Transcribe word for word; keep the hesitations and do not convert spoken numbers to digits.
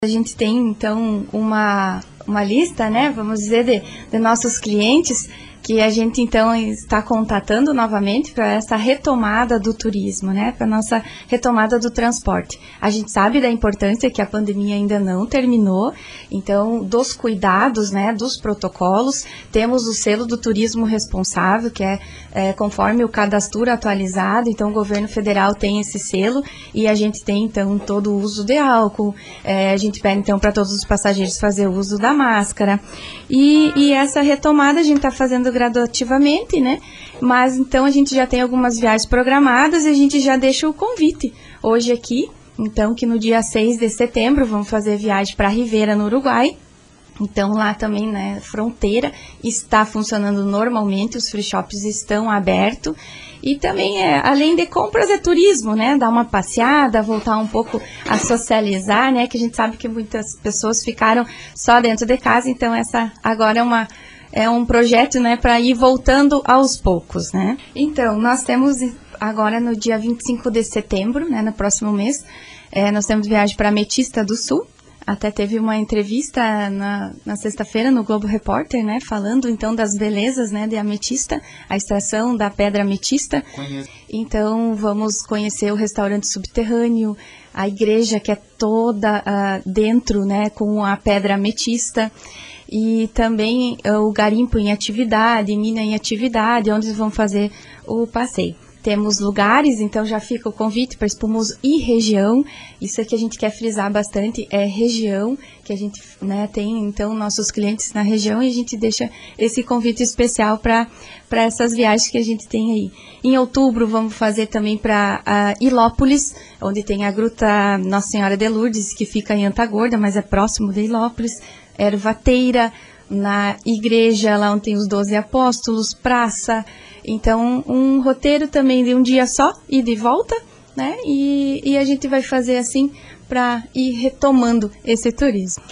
A gente tem, então, uma, uma lista, né, vamos dizer, de, de nossos clientes que a gente, então, está contatando novamente para essa retomada do turismo, né, para nossa retomada do transporte. A gente sabe da importância que a pandemia ainda não terminou, então, dos cuidados, né, dos protocolos, temos o selo do turismo responsável, que é, é conforme o cadastro atualizado, então o governo federal tem esse selo e a gente tem, então, todo o uso de álcool, é, a gente pede, então, para todos os passageiros fazer o uso da máscara, e, e essa retomada a gente está fazendo gradativamente, né? Mas então a gente já tem algumas viagens programadas e a gente já deixa o convite hoje aqui, então que no dia seis de setembro vamos fazer viagem para Rivera, no Uruguai. Então lá também, né, fronteira está funcionando normalmente, os free shops estão abertos. E também, é, além de compras, é turismo, né? Dar uma passeada, voltar um pouco a socializar, né? Que a gente sabe que muitas pessoas ficaram só dentro de casa, então essa agora é uma... É um projeto, né, para ir voltando aos poucos, né? Então, nós temos agora no dia vinte e cinco de setembro, né, no próximo mês, é, nós temos viagem para Ametista do Sul. Até teve uma entrevista na, na sexta-feira no Globo Repórter, né, falando então das belezas, né, de ametista, a extração da pedra ametista. Conheço. Então, vamos conhecer o restaurante subterrâneo, a igreja que é toda uh, dentro, né, com a pedra ametista. E também uh, o garimpo em atividade, mina em atividade, onde vão fazer o passeio. Temos lugares, então já fica o convite para Espumoso e região. Isso é que a gente quer frisar bastante, é região, que a gente, né, tem então nossos clientes na região e a gente deixa esse convite especial para para essas viagens que a gente tem aí. Em outubro vamos fazer também para uh, Ilópolis, onde tem a Gruta Nossa Senhora de Lourdes, que fica em Antagorda, mas é próximo de Ilópolis. Ervateira, na igreja, lá onde tem os doze apóstolos, praça. Então, um roteiro também de um dia só e de volta, né? E, e a gente vai fazer assim para ir retomando esse turismo.